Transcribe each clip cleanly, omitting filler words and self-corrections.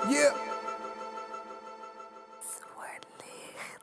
Yeah. Zwart licht.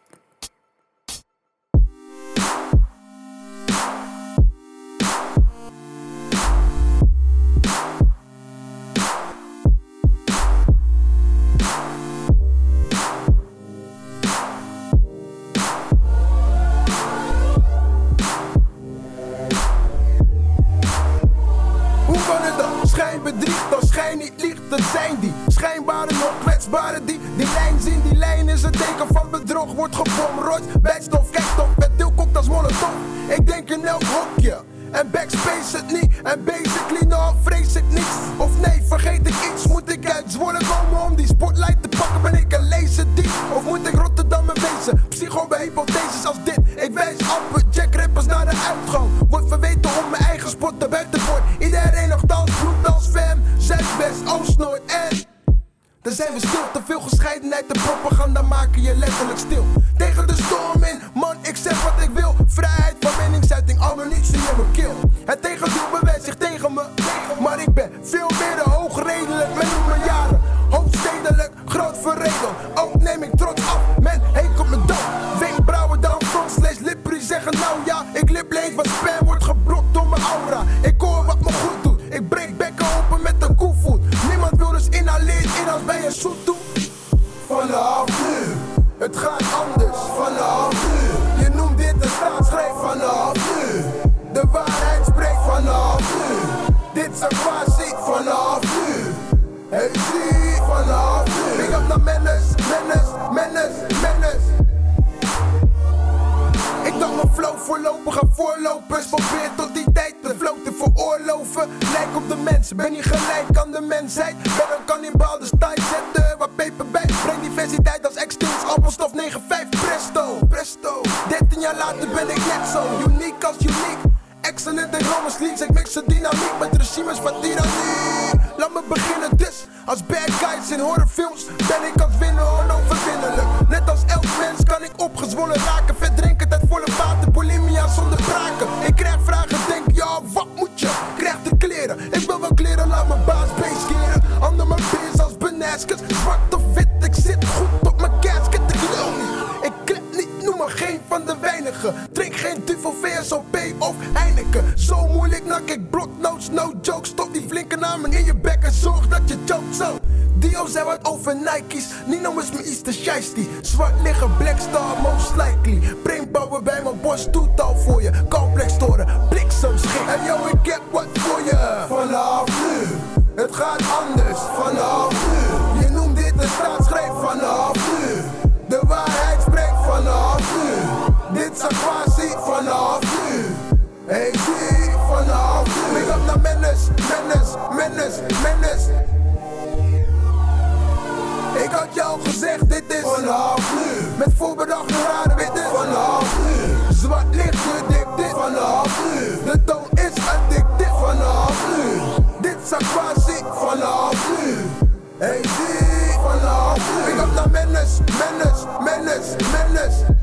Hoe kan het dan? Schijn bedriegt als schijn niet liegt. Dat zijn die schijnbare nog kwetsbare die lijn zien. Die lijn is een teken van bedrog. Wordt gebomrooid bij stof. Kijk toch, met deelkokt als molotov. Ik denk in elk hokje en backspace het niet. En basically nou vrees ik niets. Of nee, vergeet ik iets. Moet ik uit Zwolle komen om die spotlight te pakken? Ben ik een laser diep? Of moet ik Rotterdam wezen? Psycho bij hypotheses als dit. Ik wijs appen, check rappers naar de uitgang. Word verweten om mijn eigen spot te buiten voor. Iedereen nog dans, bloed als fam. Zuidwest, Oost, Noord en... Dan zijn we stil, te veel gescheidenheid en propaganda maken je letterlijk stil. Tegen de storm in, man, ik zeg wat ik wil. Vrijheid van meningsuiting, ammunitie in mijn keel. Het tegendeel bewijst zich tegen me, maar ik ben veel meer de hoogredelijk. Men noemt me jaren, hoofdstedelijk, groot verredeld. Ook neem ik trots af, men heet op me dood. Wenkbrauwen dan frontslees, lipprie zeggen nou ja. Ik liplees wat spam wordt geblokt door mijn aura. Ik hoor wat me goed doet, ik breek bekken open met een koevoet. Niemand wil dus inhaleerd in als bij een zoet toe. Vanaf nu, het gaat anders. Vanaf nu, je noemt dit een staatsgreep. Vanaf nu, de waarheid spreekt. Vanaf nu, dit is een quasi. Vanaf nu, hey zie. Vanaf nu, big up naar Menace. Ik dacht mijn flow voorlopig aan voorlopers. Probeer tot die tijd de flow te veroorloven. Lijk op de mens, ben niet gelijk aan de mensheid. Ben een kannibaal, dus tijd zetten wat peper bij. Breng diversiteit als extreems, appelstof 9-5, presto. 13 jaar later ben ik net zo, uniek als uniek. Excellent in Romans leagues, ik mix de dynamiek met regimes van tirannie. Laat me beginnen dus, als bad guys in horrorfilms ben ik als winnen onoverwinnelijk. Net als elk mens kan ik opgezwollen raken. Verdrinken uit volle vaten, bulimia zonder braken. Ik krijg vragen, denk ja, wat moet je? Krijg de kleren, ik wil wel kleren, laat mijn baas beest keren. Ander mijn beers als Benaskes, zwart of wit, ik zit goed op mijn casket. Ik lul niet, ik klep niet, noem maar geen van de weinigen. Drink geen duvel, VSOP of Heineken. Zo moeilijk nak ik bloknotes, no jokes. Stop die flinke namen in je bek en zorg dat je jokt zo. Dio zei wat over Nike's, Nino is mijn Easter Shiesty. Zwart liggen, Blackstar, most likely. Brainpower bij mijn borst, toetal voor je. Complex storen, bliksemschicht. En yo, ik heb wat voor je. Vanaf nu, het gaat anders. Vanaf nu, je noemt dit een staatsgreep. Vanaf nu, de waarheid spreekt. Vanaf nu, dit is een quasi. Vanaf nu, hey zie. Vanaf nu, big up naar Menace. Ik had jou gezegd, dit is vanaf nu. Met voorbedachte raden, weet dit vanaf nu. Zwart licht gedikteerd vanaf nu. De toon is addictief vanaf nu. Dit is een quasi vanaf nu. Hey zie, vanaf nu. Ik had naar Menace.